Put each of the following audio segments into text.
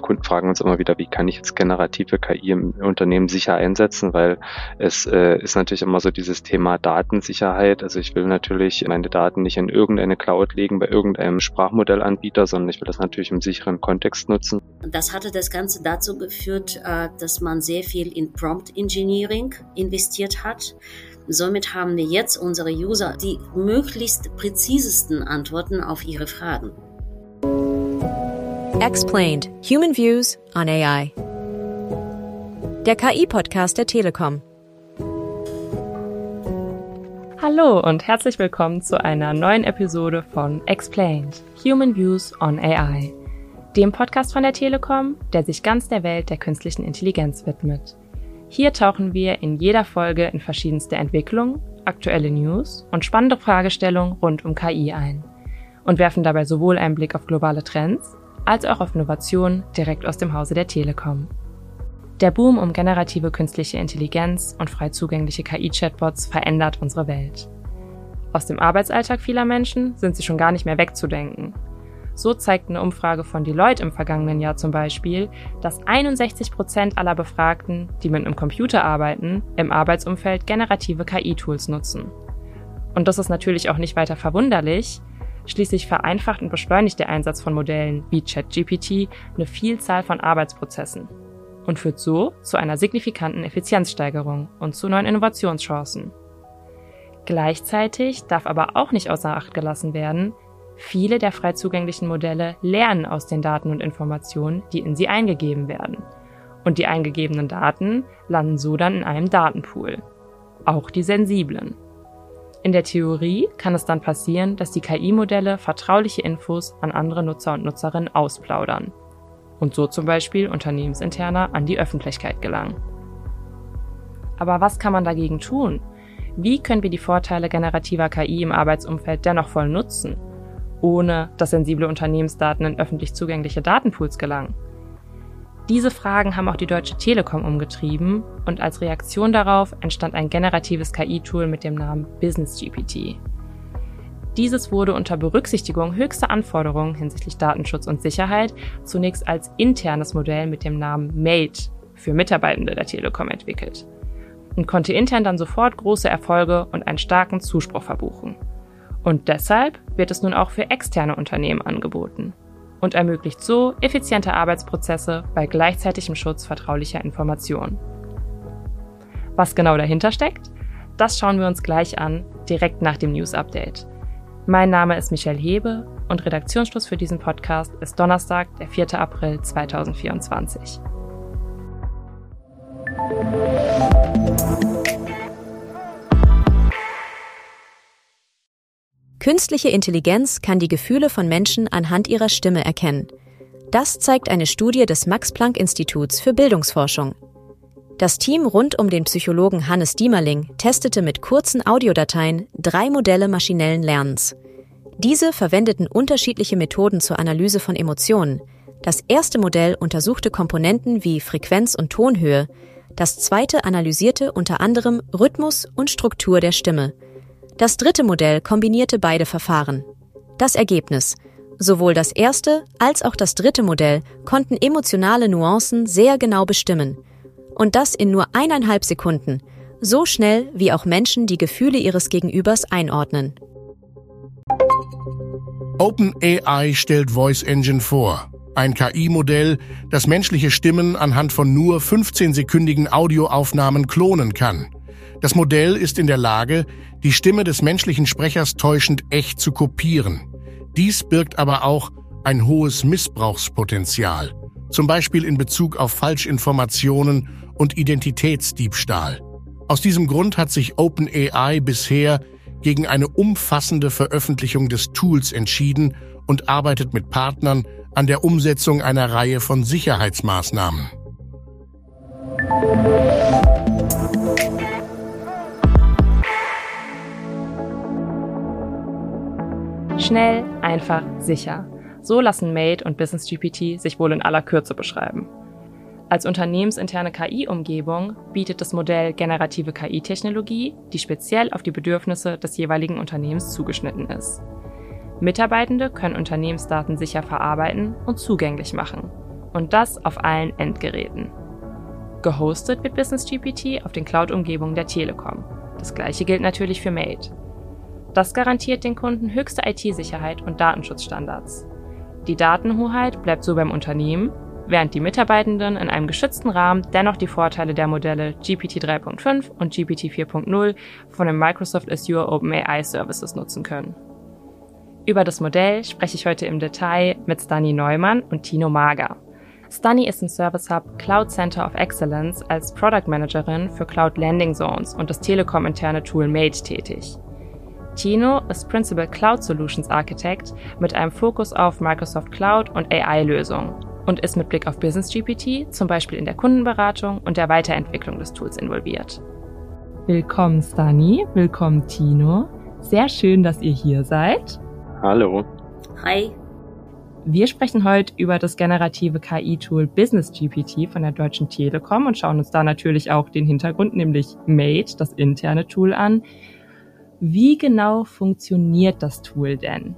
Kunden fragen uns immer wieder, wie kann ich jetzt generative KI im Unternehmen sicher einsetzen, weil es ist natürlich immer so dieses Thema Datensicherheit. Also ich will natürlich meine Daten nicht in irgendeine Cloud legen bei irgendeinem Sprachmodellanbieter, sondern ich will das natürlich im sicheren Kontext nutzen. Das hatte das Ganze dazu geführt, dass man sehr viel in Prompt Engineering investiert hat. Somit haben wir jetzt unsere User die möglichst präzisesten Antworten auf ihre Fragen. Explained. Human Views on AI. Der KI-Podcast der Telekom. Hallo und herzlich willkommen zu einer neuen Episode von Explained. Human Views on AI. Dem Podcast von der Telekom, der sich ganz der Welt der künstlichen Intelligenz widmet. Hier tauchen wir in jeder Folge in verschiedenste Entwicklungen, aktuelle News und spannende Fragestellungen rund um KI ein und werfen dabei sowohl einen Blick auf globale Trends als auch auf Innovationen direkt aus dem Hause der Telekom. Der Boom um generative künstliche Intelligenz und frei zugängliche KI-Chatbots verändert unsere Welt. Aus dem Arbeitsalltag vieler Menschen sind sie schon gar nicht mehr wegzudenken. So zeigt eine Umfrage von Deloitte im vergangenen Jahr zum Beispiel, dass 61% aller Befragten, die mit einem Computer arbeiten, im Arbeitsumfeld generative KI-Tools nutzen. Und das ist natürlich auch nicht weiter verwunderlich. Schließlich vereinfacht und beschleunigt der Einsatz von Modellen wie ChatGPT eine Vielzahl von Arbeitsprozessen und führt so zu einer signifikanten Effizienzsteigerung und zu neuen Innovationschancen. Gleichzeitig darf aber auch nicht außer Acht gelassen werden, viele der frei zugänglichen Modelle lernen aus den Daten und Informationen, die in sie eingegeben werden. Und die eingegebenen Daten landen so dann in einem Datenpool. Auch die sensiblen. In der Theorie kann es dann passieren, dass die KI-Modelle vertrauliche Infos an andere Nutzer und Nutzerinnen ausplaudern und so zum Beispiel unternehmensinterner an die Öffentlichkeit gelangen. Aber was kann man dagegen tun? Wie können wir die Vorteile generativer KI im Arbeitsumfeld dennoch voll nutzen, ohne dass sensible Unternehmensdaten in öffentlich zugängliche Datenpools gelangen? Diese Fragen haben auch die Deutsche Telekom umgetrieben und als Reaktion darauf entstand ein generatives KI-Tool mit dem Namen BusinessGPT. Dieses wurde unter Berücksichtigung höchster Anforderungen hinsichtlich Datenschutz und Sicherheit zunächst als internes Modell mit dem Namen Mate für Mitarbeitende der Telekom entwickelt und konnte intern dann sofort große Erfolge und einen starken Zuspruch verbuchen. Und deshalb wird es nun auch für externe Unternehmen angeboten und ermöglicht so effiziente Arbeitsprozesse bei gleichzeitigem Schutz vertraulicher Informationen. Was genau dahinter steckt, das schauen wir uns gleich an, direkt nach dem News-Update. Mein Name ist Michelle Hebe und Redaktionsschluss für diesen Podcast ist Donnerstag, der 4. April 2024. Künstliche Intelligenz kann die Gefühle von Menschen anhand ihrer Stimme erkennen. Das zeigt eine Studie des Max-Planck-Instituts für Bildungsforschung. Das Team rund um den Psychologen Hannes Diemerling testete mit kurzen Audiodateien 3 Modelle maschinellen Lernens. Diese verwendeten unterschiedliche Methoden zur Analyse von Emotionen. Das erste Modell untersuchte Komponenten wie Frequenz und Tonhöhe. Das zweite analysierte unter anderem Rhythmus und Struktur der Stimme. Das dritte Modell kombinierte beide Verfahren. Das Ergebnis: Sowohl das erste als auch das dritte Modell konnten emotionale Nuancen sehr genau bestimmen. Und das in nur 1,5 Sekunden, so schnell wie auch Menschen die Gefühle ihres Gegenübers einordnen. OpenAI stellt Voice Engine vor. Ein KI-Modell, das menschliche Stimmen anhand von nur 15-sekündigen Audioaufnahmen klonen kann. Das Modell ist in der Lage, die Stimme des menschlichen Sprechers täuschend echt zu kopieren. Dies birgt aber auch ein hohes Missbrauchspotenzial, zum Beispiel in Bezug auf Falschinformationen und Identitätsdiebstahl. Aus diesem Grund hat sich OpenAI bisher gegen eine umfassende Veröffentlichung des Tools entschieden und arbeitet mit Partnern an der Umsetzung einer Reihe von Sicherheitsmaßnahmen. Schnell, einfach, sicher. So lassen Mate und BusinessGPT sich wohl in aller Kürze beschreiben. Als unternehmensinterne KI-Umgebung bietet das Modell generative KI-Technologie, die speziell auf die Bedürfnisse des jeweiligen Unternehmens zugeschnitten ist. Mitarbeitende können Unternehmensdaten sicher verarbeiten und zugänglich machen. Und das auf allen Endgeräten. Gehostet wird Business GPT auf den Cloud-Umgebungen der Telekom. Das gleiche gilt natürlich für Mate. Das garantiert den Kunden höchste IT-Sicherheit und Datenschutzstandards. Die Datenhoheit bleibt so beim Unternehmen, während die Mitarbeitenden in einem geschützten Rahmen dennoch die Vorteile der Modelle GPT 3.5 und GPT 4.0 von den Microsoft Azure OpenAI Services nutzen können. Über das Modell spreche ich heute im Detail mit Stani Neumann und Tino Mager. Stani ist im Service Hub Cloud Center of Excellence als Product Managerin für Cloud Landing Zones und das Telekom-interne Tool Mate tätig. Tino ist Principal Cloud Solutions Architect mit einem Fokus auf Microsoft Cloud und AI-Lösungen und ist mit Blick auf Business GPT zum Beispiel in der Kundenberatung und der Weiterentwicklung des Tools involviert. Willkommen Stani, willkommen Tino. Sehr schön, dass ihr hier seid. Hallo. Hi. Wir sprechen heute über das generative KI-Tool Business GPT von der Deutschen Telekom und schauen uns da natürlich auch den Hintergrund, nämlich Mate, das interne Tool, an. Wie genau funktioniert das Tool denn?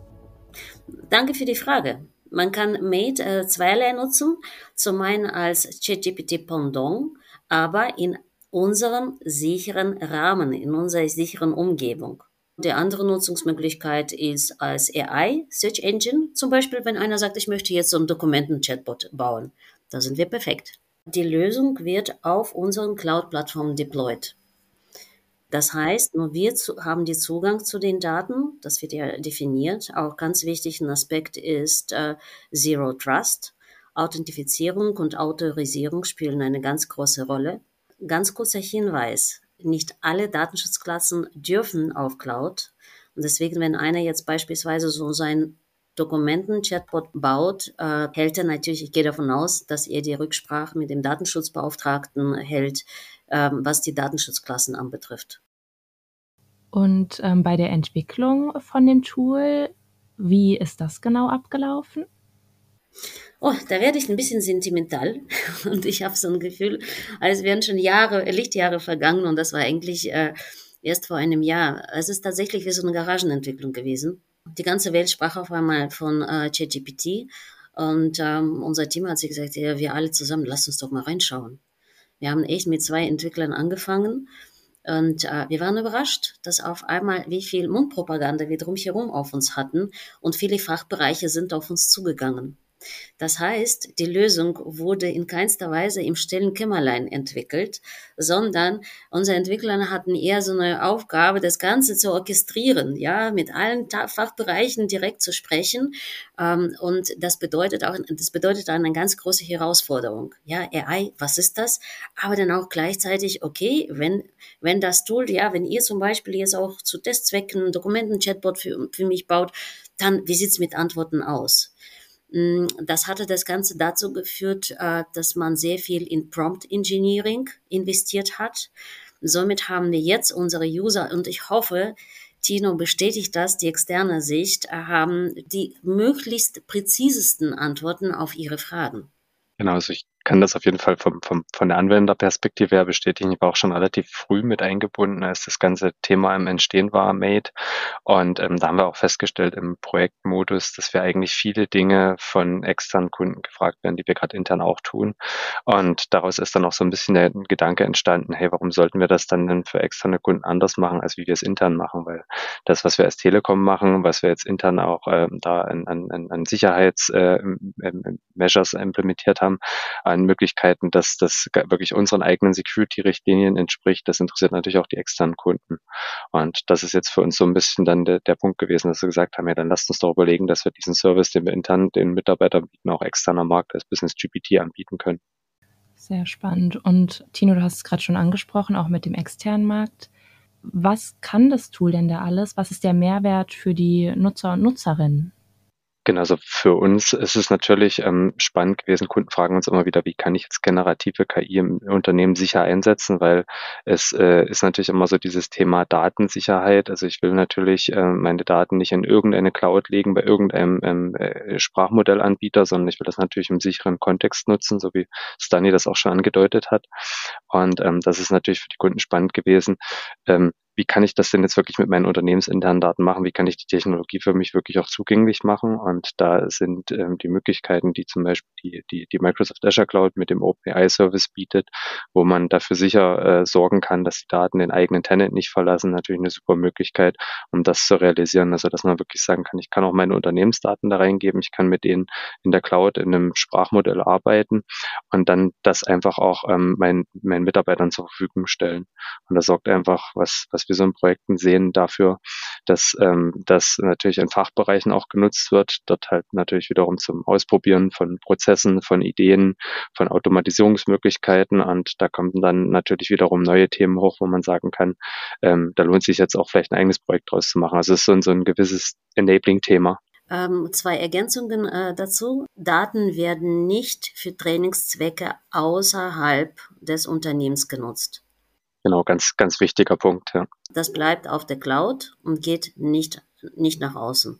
Danke für die Frage. Man kann Mate zweierlei nutzen, zum einen als ChatGPT-Pendant, aber in unserem sicheren Rahmen, in unserer sicheren Umgebung. Die andere Nutzungsmöglichkeit ist als AI, Search Engine, zum Beispiel, wenn einer sagt, ich möchte jetzt so einen Dokumenten-Chatbot bauen. Da sind wir perfekt. Die Lösung wird auf unseren Cloud-Plattformen deployed. Das heißt, nur wir haben den Zugang zu den Daten, das wird ja definiert. Auch ganz wichtig ein Aspekt ist Zero Trust. Authentifizierung und Autorisierung spielen eine ganz große Rolle. Ganz kurzer Hinweis. Nicht alle Datenschutzklassen dürfen auf Cloud. Und deswegen, wenn einer jetzt beispielsweise so sein Dokumenten-Chatbot baut, hält er natürlich, ich gehe davon aus, dass er die Rücksprache mit dem Datenschutzbeauftragten hält, was die Datenschutzklassen anbetrifft. Und bei der Entwicklung von dem Tool, wie ist das genau abgelaufen? Oh, da werde ich ein bisschen sentimental und ich habe so ein Gefühl, als wären schon Lichtjahre vergangen und das war eigentlich erst vor einem Jahr. Es ist tatsächlich wie so eine Garagenentwicklung gewesen. Die ganze Welt sprach auf einmal von ChatGPT und unser Team hat sich gesagt, ja, wir alle zusammen, lasst uns doch mal reinschauen. Wir haben echt mit 2 Entwicklern angefangen und wir waren überrascht, dass auf einmal wie viel Mundpropaganda wir drumherum auf uns hatten und viele Fachbereiche sind auf uns zugegangen. Das heißt, die Lösung wurde in keinster Weise im stillen Kämmerlein entwickelt, sondern unsere Entwickler hatten eher so eine Aufgabe, das Ganze zu orchestrieren, ja, mit allen Fachbereichen direkt zu sprechen. Und das bedeutet eine ganz große Herausforderung. Ja, AI, was ist das? Aber dann auch gleichzeitig, okay, wenn das Tool, ja, wenn ihr zum Beispiel jetzt auch zu Testzwecken Dokumenten-Chatbot für mich baut, dann, wie sieht's mit Antworten aus? Das hatte das Ganze dazu geführt, dass man sehr viel in Prompt Engineering investiert hat. Somit haben wir jetzt unsere User, und ich hoffe, Tino bestätigt das, die externe Sicht, haben die möglichst präzisesten Antworten auf ihre Fragen. Genau, also ich kann das auf jeden Fall von der Anwenderperspektive her bestätigen. Ich war auch schon relativ früh mit eingebunden, als das ganze Thema im Entstehen war, Mate. Und da haben wir auch festgestellt im Projektmodus, dass wir eigentlich viele Dinge von externen Kunden gefragt werden, die wir gerade intern auch tun. Und daraus ist dann auch so ein bisschen der Gedanke entstanden, hey, warum sollten wir das dann denn für externe Kunden anders machen, als wie wir es intern machen? Weil das, was wir als Telekom machen, was wir jetzt intern auch da an Sicherheitsmeasures implementiert haben, an Möglichkeiten, dass das wirklich unseren eigenen Security-Richtlinien entspricht. Das interessiert natürlich auch die externen Kunden. Und das ist jetzt für uns so ein bisschen dann der Punkt gewesen, dass wir gesagt haben, ja, dann lasst uns doch überlegen, dass wir diesen Service, den wir intern den Mitarbeitern bieten, auch externer Markt als Business GPT anbieten können. Sehr spannend. Und Tino, du hast es gerade schon angesprochen, auch mit dem externen Markt. Was kann das Tool denn da alles? Was ist der Mehrwert für die Nutzer und Nutzerinnen? Genau, also für uns ist es natürlich spannend gewesen. Kunden fragen uns immer wieder, wie kann ich jetzt generative KI im Unternehmen sicher einsetzen, weil es ist natürlich immer so dieses Thema Datensicherheit. Also ich will natürlich meine Daten nicht in irgendeine Cloud legen bei irgendeinem Sprachmodellanbieter, sondern ich will das natürlich im sicheren Kontext nutzen, so wie Stani das auch schon angedeutet hat. Und das ist natürlich für die Kunden spannend gewesen. wie kann ich das denn jetzt wirklich mit meinen unternehmensinternen Daten machen? Wie kann ich die Technologie für mich wirklich auch zugänglich machen? Und da sind die Möglichkeiten, die zum Beispiel die Microsoft Azure Cloud mit dem OpenAI-Service bietet, wo man dafür sicher sorgen kann, dass die Daten den eigenen Tenant nicht verlassen, natürlich eine super Möglichkeit, um das zu realisieren. Also dass man wirklich sagen kann, ich kann auch meine Unternehmensdaten da reingeben, ich kann mit denen in der Cloud in einem Sprachmodell arbeiten und dann das einfach auch meinen Mitarbeitern zur Verfügung stellen. Und das sorgt einfach, was wir so in Projekten sehen, dafür, dass das natürlich in Fachbereichen auch genutzt wird, dort halt natürlich wiederum zum Ausprobieren von Prozessen, von Ideen, von Automatisierungsmöglichkeiten, und da kommen dann natürlich wiederum neue Themen hoch, wo man sagen kann, da lohnt sich jetzt auch vielleicht ein eigenes Projekt draus zu machen. Also es ist so ein gewisses Enabling-Thema. 2 Ergänzungen dazu. Daten werden nicht für Trainingszwecke außerhalb des Unternehmens genutzt. Genau, ganz, ganz wichtiger Punkt. Ja. Das bleibt auf der Cloud und geht nicht nach außen.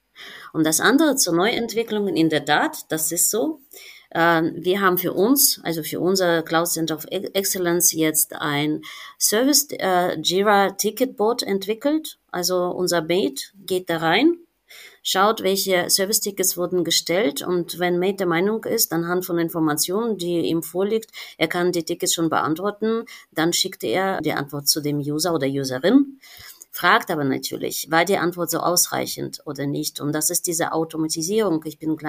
Und das andere zur Neuentwicklungen in der Tat, das ist so. Wir haben für uns, also für unser Cloud Center of Excellence, jetzt ein Service Jira Ticketbot entwickelt. Also unser Mate geht da rein, schaut, welche Service-Tickets wurden gestellt, und wenn Mate der Meinung ist, anhand von Informationen, die ihm vorliegt, er kann die Tickets schon beantworten, dann schickt er die Antwort zu dem User oder Userin, fragt aber natürlich, war die Antwort so ausreichend oder nicht. Und das ist diese Automatisierung. Ich bin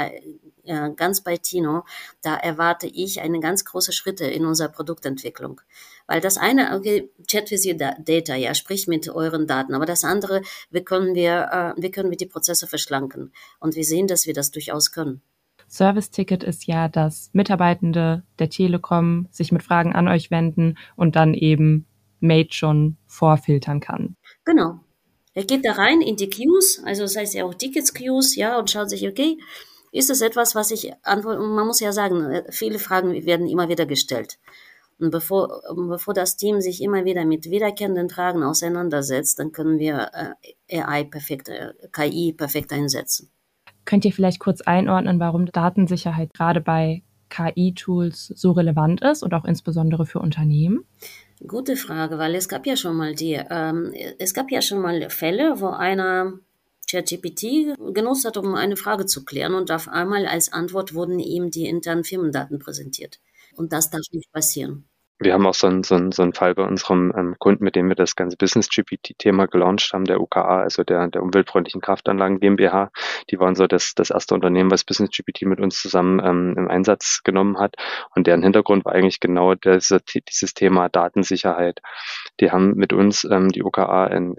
ganz bei Tino. Da erwarte ich eine ganz große Schritte in unserer Produktentwicklung. Weil das eine, okay, Chat with your Data, ja, sprich mit euren Daten. Aber das andere, wie können wir die Prozesse verschlanken? Und wir sehen, dass wir das durchaus können. Service-Ticket ist ja, dass Mitarbeitende der Telekom sich mit Fragen an euch wenden und dann eben Mate schon vorfiltern kann. Genau. Er geht da rein in die Queues, also das heißt ja auch Tickets-Queues, ja, und schaut sich, okay, ist das etwas, was ich antworte? Und man muss ja sagen, viele Fragen werden immer wieder gestellt. Und bevor das Team sich immer wieder mit wiederkehrenden Fragen auseinandersetzt, dann können wir KI perfekt einsetzen. Könnt ihr vielleicht kurz einordnen, warum Datensicherheit gerade bei KI-Tools so relevant ist und auch insbesondere für Unternehmen? Gute Frage, weil es gab ja schon mal Fälle, wo einer ChatGPT genutzt hat, um eine Frage zu klären, und auf einmal als Antwort wurden ihm die internen Firmendaten präsentiert. Und das darf nicht passieren. Wir haben auch so einen Fall bei unserem Kunden, mit dem wir das ganze Business-GPT-Thema gelauncht haben, der UKA, also der umweltfreundlichen Kraftanlagen GmbH. Die waren so das erste Unternehmen, was Business-GPT mit uns zusammen im Einsatz genommen hat. Und deren Hintergrund war eigentlich genau dieses Thema Datensicherheit. Die haben mit uns die UKA in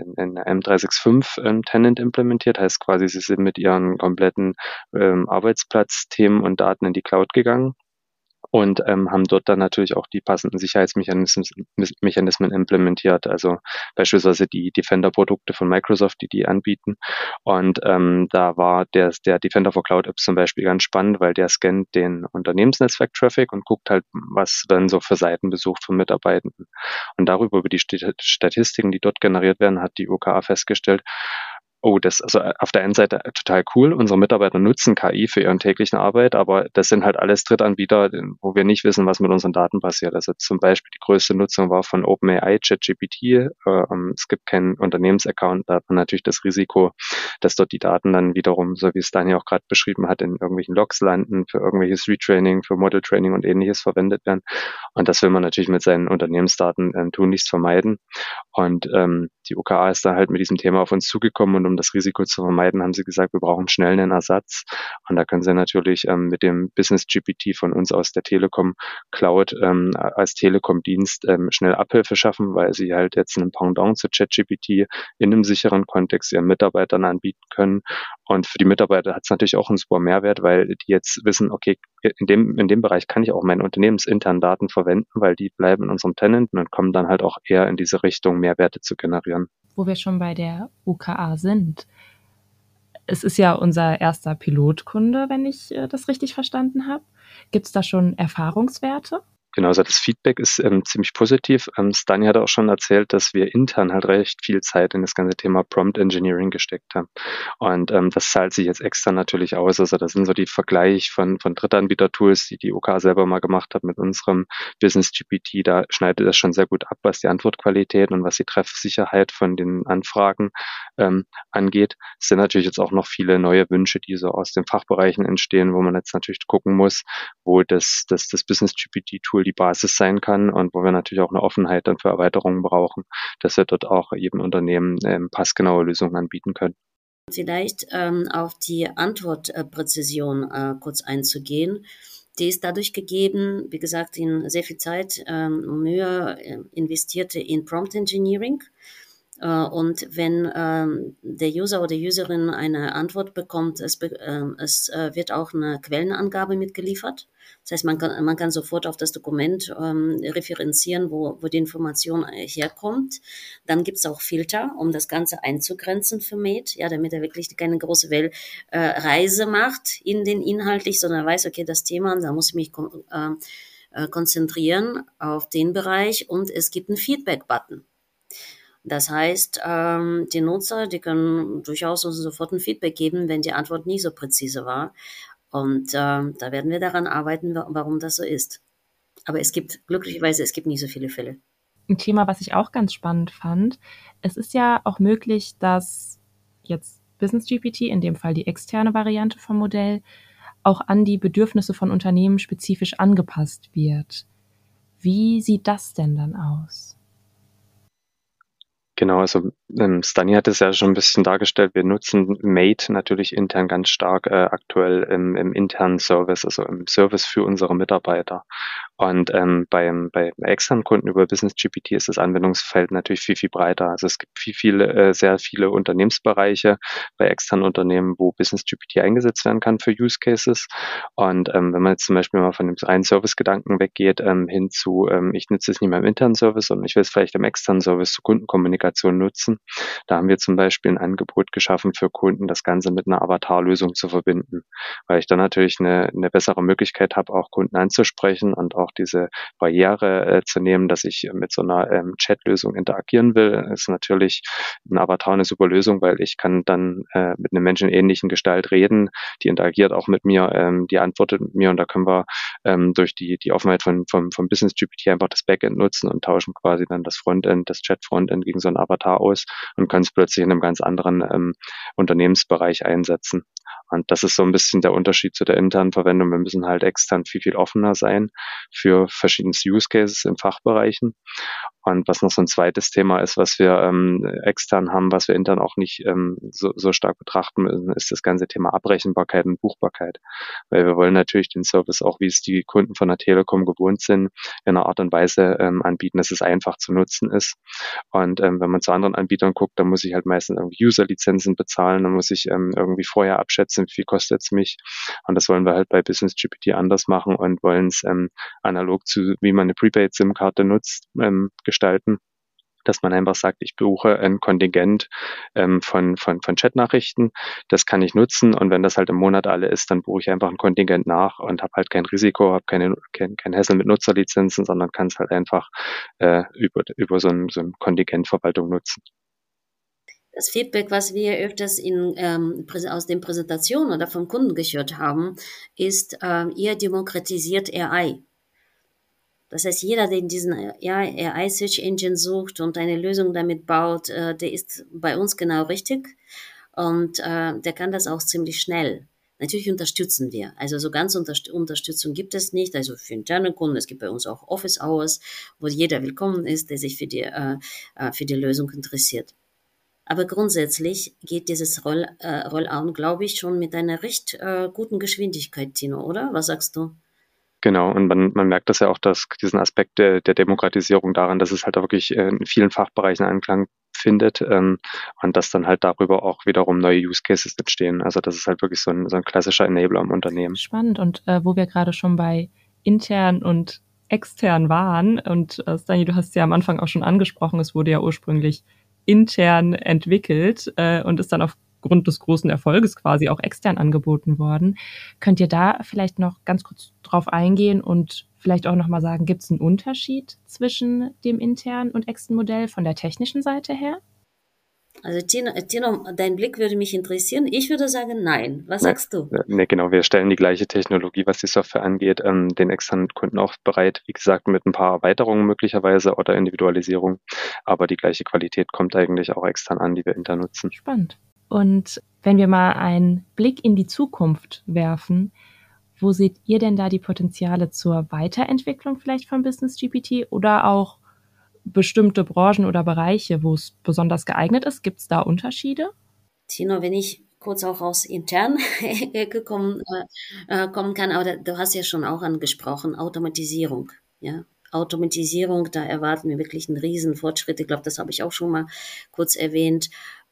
M365 Tenant implementiert, heißt quasi, sie sind mit ihren kompletten Arbeitsplatzthemen und Daten in die Cloud gegangen. Und haben dort dann natürlich auch die passenden Sicherheitsmechanismen implementiert, also beispielsweise die Defender-Produkte von Microsoft, die anbieten. Und da war der Defender for Cloud Apps zum Beispiel ganz spannend, weil der scannt den Unternehmensnetzwerk-Traffic und guckt halt, was dann so für Seiten besucht von Mitarbeitenden. Und darüber, über die Statistiken, die dort generiert werden, hat die UKA festgestellt, also auf der einen Seite total cool. Unsere Mitarbeiter nutzen KI für ihre tägliche Arbeit, aber das sind halt alles Drittanbieter, wo wir nicht wissen, was mit unseren Daten passiert. Also zum Beispiel die größte Nutzung war von OpenAI, ChatGPT. Es gibt keinen Unternehmensaccount, da hat man natürlich das Risiko, dass dort die Daten dann wiederum, so wie es Daniel auch gerade beschrieben hat, in irgendwelchen Logs landen, für irgendwelches Retraining, für Model Training und ähnliches verwendet werden. Und das will man natürlich mit seinen Unternehmensdaten tunlichst vermeiden. Und die UKA ist da halt mit diesem Thema auf uns zugekommen, und um das Risiko zu vermeiden, haben sie gesagt, wir brauchen schnell einen Ersatz. Und da können sie natürlich mit dem Business GPT von uns aus der Telekom Cloud als Telekom-Dienst schnell Abhilfe schaffen, weil sie halt jetzt einen Pendant zu ChatGPT in einem sicheren Kontext ihren Mitarbeitern anbieten können. Und für die Mitarbeiter hat es natürlich auch einen super Mehrwert, weil die jetzt wissen, okay, in dem Bereich kann ich auch meine unternehmensinternen Daten verwenden, weil die bleiben in unserem Tenant und kommen dann halt auch eher in diese Richtung, Mehrwerte zu generieren. Wo wir schon bei der UKA sind. Es ist ja unser erster Pilotkunde, wenn ich das richtig verstanden habe. Gibt es da schon Erfahrungswerte? Genau, also das Feedback ist ziemlich positiv. Stani hat auch schon erzählt, dass wir intern halt recht viel Zeit in das ganze Thema Prompt Engineering gesteckt haben. Und das zahlt sich jetzt extern natürlich aus. Also das sind so die Vergleich von Drittanbieter-Tools, die OK selber mal gemacht hat mit unserem Business GPT. Da schneidet das schon sehr gut ab, was die Antwortqualität und was die Treffsicherheit von den Anfragen angeht. Es sind natürlich jetzt auch noch viele neue Wünsche, die so aus den Fachbereichen entstehen, wo man jetzt natürlich gucken muss, wo das Business GPT-Tool die Basis sein kann und wo wir natürlich auch eine Offenheit dann für Erweiterungen brauchen, dass wir dort auch jedem Unternehmen passgenaue Lösungen anbieten können. Vielleicht auf die Antwortpräzision kurz einzugehen. Die ist dadurch gegeben, wie gesagt, in sehr viel Zeit und Mühe investierte in Prompt Engineering. Und wenn der User oder Userin eine Antwort bekommt, es wird auch eine Quellenangabe mitgeliefert. Das heißt, man kann sofort auf das Dokument referenzieren, wo die Information herkommt. Dann gibt's auch Filter, um das Ganze einzugrenzen für Mate, ja, damit er wirklich keine große Reise macht in den inhaltlich, sondern weiß, okay, das Thema, da muss ich mich konzentrieren auf den Bereich, und es gibt einen Feedback-Button. Das heißt, die Nutzer, die können durchaus sofort ein Feedback geben, wenn die Antwort nicht so präzise war. Und da werden wir daran arbeiten, warum das so ist. Aber glücklicherweise es gibt nicht so viele Fälle. Ein Thema, was ich auch ganz spannend fand, es ist ja auch möglich, dass jetzt Business GPT, in dem Fall die externe Variante vom Modell, auch an die Bedürfnisse von Unternehmen spezifisch angepasst wird. Wie sieht das denn dann aus? Genau, also Stani hat es ja schon ein bisschen dargestellt. Wir nutzen Mate natürlich intern ganz stark aktuell im internen Service, also im Service für unsere Mitarbeiter. Und bei externen Kunden über Business GPT ist das Anwendungsfeld natürlich viel, viel breiter. Also es gibt sehr viele Unternehmensbereiche bei externen Unternehmen, wo Business GPT eingesetzt werden kann für Use Cases. Und wenn man jetzt zum Beispiel mal von dem reinen Service-Gedanken weggeht, hin zu, ich nutze es nicht mehr im internen Service, sondern ich will es vielleicht im externen Service zur Kundenkommunikation nutzen. Da haben wir zum Beispiel ein Angebot geschaffen für Kunden, das Ganze mit einer Avatar-Lösung zu verbinden, weil ich dann natürlich eine bessere Möglichkeit habe, auch Kunden anzusprechen und auch diese Barriere zu nehmen, dass ich mit so einer Chat-Lösung interagieren will. Ist natürlich ein Avatar eine super Lösung, weil ich kann dann mit einem menschenähnlichen Gestalt reden, die interagiert auch mit mir, die antwortet mit mir, und da können wir durch die Offenheit von Business GPT einfach das Backend nutzen und tauschen quasi dann das Frontend, das Chat-Frontend gegen so einen Avatar aus und können es plötzlich in einem ganz anderen Unternehmensbereich einsetzen. Und das ist so ein bisschen der Unterschied zu der internen Verwendung. Wir müssen halt extern viel, viel offener sein für verschiedene Use Cases in Fachbereichen. Und was noch so ein zweites Thema ist, was wir extern haben, was wir intern auch nicht so stark betrachten müssen, ist das ganze Thema Abrechenbarkeit und Buchbarkeit. Weil wir wollen natürlich den Service auch, wie es die Kunden von der Telekom gewohnt sind, in einer Art und Weise anbieten, dass es einfach zu nutzen ist. Und wenn man zu anderen Anbietern guckt, dann muss ich halt meistens irgendwie User-Lizenzen bezahlen, dann muss ich irgendwie vorher abschätzen, wie viel kostet es mich. Und das wollen wir halt bei Business GPT anders machen und wollen es analog zu, wie man eine Prepaid-SIM-Karte nutzt, gestalten, dass man einfach sagt, ich buche ein Kontingent von Chatnachrichten, das kann ich nutzen, und wenn das halt im Monat alle ist, dann buche ich einfach ein Kontingent nach und habe halt kein Risiko, habe kein Hassel mit Nutzerlizenzen, sondern kann es halt einfach über so ein Kontingentverwaltung nutzen. Das Feedback, was wir öfters aus den Präsentationen oder vom Kunden gehört haben, ist, ihr demokratisiert AI. Das heißt, jeder, der in diesen AI Search Engine sucht und eine Lösung damit baut, der ist bei uns genau richtig, und der kann das auch ziemlich schnell. Natürlich unterstützen wir. Also so ganz Unterstützung gibt es nicht. Also für interne Kunden, es gibt bei uns auch Office Hours, wo jeder willkommen ist, der sich für die Lösung interessiert. Aber grundsätzlich geht dieses Rollout, glaube ich, schon mit einer recht guten Geschwindigkeit, Tino, oder? Was sagst du? Genau, und man merkt das ja auch, dass diesen Aspekt der Demokratisierung daran, dass es halt auch wirklich in vielen Fachbereichen Anklang findet und dass dann halt darüber auch wiederum neue Use Cases entstehen. Also das ist halt wirklich so ein klassischer Enabler im Unternehmen. Spannend. Und wo wir gerade schon bei intern und extern waren, und Stani, du hast es ja am Anfang auch schon angesprochen, es wurde ja ursprünglich intern entwickelt und ist dann aufgrund des großen Erfolges quasi auch extern angeboten worden. Könnt ihr da vielleicht noch ganz kurz drauf eingehen und vielleicht auch nochmal sagen, gibt es einen Unterschied zwischen dem internen und externen Modell von der technischen Seite her? Also Tino, dein Blick würde mich interessieren. Ich würde sagen, nein. Was sagst du? Ne, genau, wir stellen die gleiche Technologie, was die Software angeht, den externen Kunden auch bereit. Wie gesagt, mit ein paar Erweiterungen möglicherweise oder Individualisierung. Aber die gleiche Qualität kommt eigentlich auch extern an, die wir intern nutzen. Spannend. Und wenn wir mal einen Blick in die Zukunft werfen, wo seht ihr denn da die Potenziale zur Weiterentwicklung vielleicht von Business GPT oder auch bestimmte Branchen oder Bereiche, wo es besonders geeignet ist? Gibt es da Unterschiede? Tino, wenn ich kurz auch aus internen Ecke kommen kann, aber du hast ja schon auch angesprochen, Automatisierung. Ja? Automatisierung, da erwarten wir wirklich einen riesen Fortschritt. Ich glaube, das habe ich auch schon mal kurz erwähnt.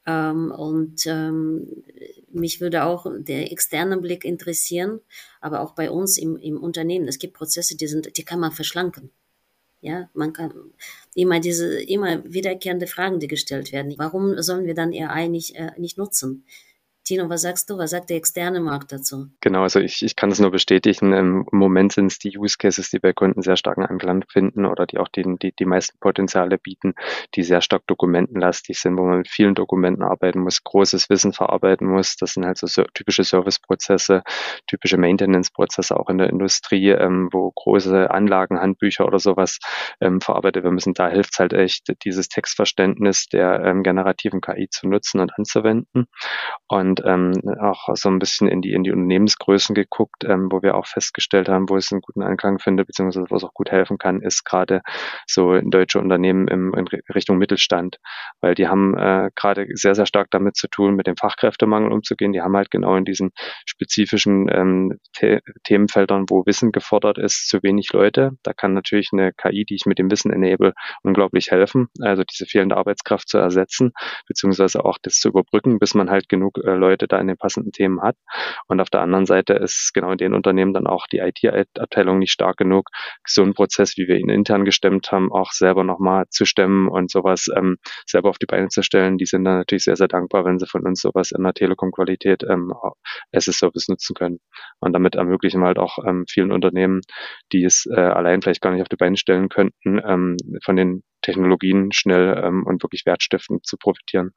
Mich würde auch der externe Blick interessieren, aber auch bei uns im Unternehmen. Es gibt Prozesse, die kann man verschlanken. Ja, man kann immer wiederkehrende Fragen, die gestellt werden. Warum sollen wir dann AI nicht nutzen? Tino, was sagst du? Was sagt der externe Markt dazu? Genau, also ich kann es nur bestätigen. Im Moment sind es die Use Cases, die bei Kunden sehr starken Anklang finden oder die auch die meisten Potenziale bieten, die sehr stark dokumentenlastig sind, wo man mit vielen Dokumenten arbeiten muss, großes Wissen verarbeiten muss. Das sind halt so typische Serviceprozesse, typische Maintenance-Prozesse auch in der Industrie, wo große Anlagen, Handbücher oder sowas verarbeitet werden müssen. Da hilft es halt echt, dieses Textverständnis der generativen KI zu nutzen und anzuwenden. Und auch so ein bisschen in die Unternehmensgrößen geguckt, wo wir auch festgestellt haben, wo es einen guten Anklang findet, beziehungsweise wo es auch gut helfen kann, ist gerade so deutsche Unternehmen in Richtung Mittelstand, weil die haben gerade sehr, sehr stark damit zu tun, mit dem Fachkräftemangel umzugehen. Die haben halt genau in diesen spezifischen Themenfeldern, wo Wissen gefordert ist, zu wenig Leute. Da kann natürlich eine KI, die ich mit dem Wissen enable, unglaublich helfen, also diese fehlende Arbeitskraft zu ersetzen, beziehungsweise auch das zu überbrücken, bis man halt genug Leute da in den passenden Themen hat. Und auf der anderen Seite ist genau in den Unternehmen dann auch die IT-Abteilung nicht stark genug, so einen Prozess, wie wir ihn intern gestemmt haben, auch selber nochmal zu stemmen und sowas selber auf die Beine zu stellen. Die sind dann natürlich sehr, sehr dankbar, wenn sie von uns sowas in der Telekom-Qualität as a Service nutzen können. Und damit ermöglichen wir halt auch vielen Unternehmen, die es allein vielleicht gar nicht auf die Beine stellen könnten, von den Technologien schnell und wirklich wertstiftend zu profitieren.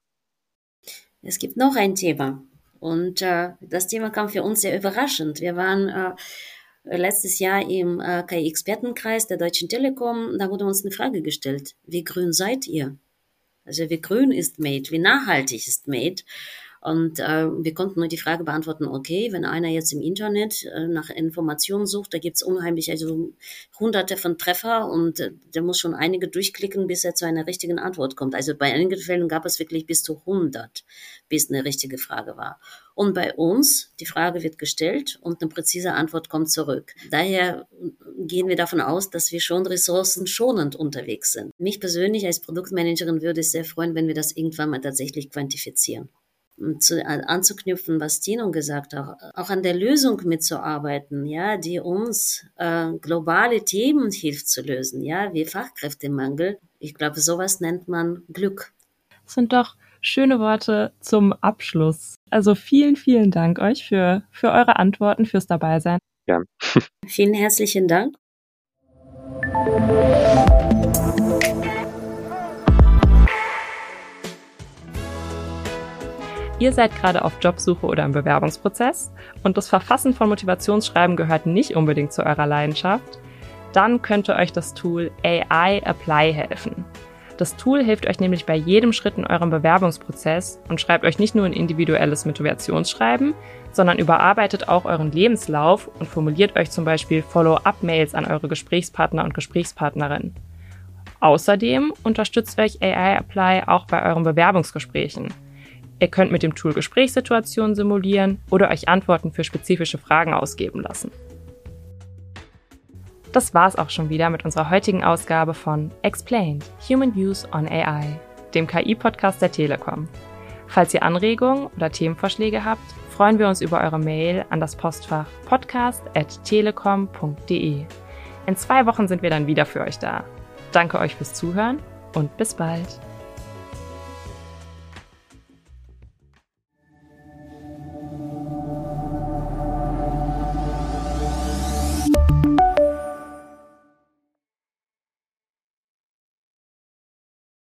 Es gibt noch ein Thema und das Thema kam für uns sehr überraschend. Wir waren letztes Jahr im KI-Expertenkreis der Deutschen Telekom. Da wurde uns eine Frage gestellt. Wie grün seid ihr? Also wie grün ist Made? Wie nachhaltig ist Made? Und wir konnten nur die Frage beantworten, okay, wenn einer jetzt im Internet nach Informationen sucht, da gibt's unheimlich, also hunderte von Treffer und der muss schon einige durchklicken, bis er zu einer richtigen Antwort kommt. Also bei einigen Fällen gab es wirklich bis zu 100, bis eine richtige Frage war. Und bei uns, die Frage wird gestellt und eine präzise Antwort kommt zurück. Daher gehen wir davon aus, dass wir schon ressourcenschonend unterwegs sind. Mich persönlich als Produktmanagerin würde es sehr freuen, wenn wir das irgendwann mal tatsächlich quantifizieren. Anzuknüpfen, was Tino gesagt hat, auch an der Lösung mitzuarbeiten, ja, die uns globale Themen hilft zu lösen, ja, wie Fachkräftemangel. Ich glaube, sowas nennt man Glück. Das sind doch schöne Worte zum Abschluss. Also vielen, vielen Dank euch für eure Antworten, fürs Dabeisein. Ja. Vielen herzlichen Dank. Ihr seid gerade auf Jobsuche oder im Bewerbungsprozess und das Verfassen von Motivationsschreiben gehört nicht unbedingt zu eurer Leidenschaft, dann könnte euch das Tool AI Apply helfen. Das Tool hilft euch nämlich bei jedem Schritt in eurem Bewerbungsprozess und schreibt euch nicht nur ein individuelles Motivationsschreiben, sondern überarbeitet auch euren Lebenslauf und formuliert euch zum Beispiel Follow-up-Mails an eure Gesprächspartner und Gesprächspartnerinnen. Außerdem unterstützt euch AI Apply auch bei euren Bewerbungsgesprächen. Ihr könnt mit dem Tool Gesprächssituationen simulieren oder euch Antworten für spezifische Fragen ausgeben lassen. Das war's auch schon wieder mit unserer heutigen Ausgabe von Explained – Human Views on AI, dem KI-Podcast der Telekom. Falls ihr Anregungen oder Themenvorschläge habt, freuen wir uns über eure Mail an das Postfach podcast@telekom.de. In 2 Wochen sind wir dann wieder für euch da. Danke euch fürs Zuhören und bis bald.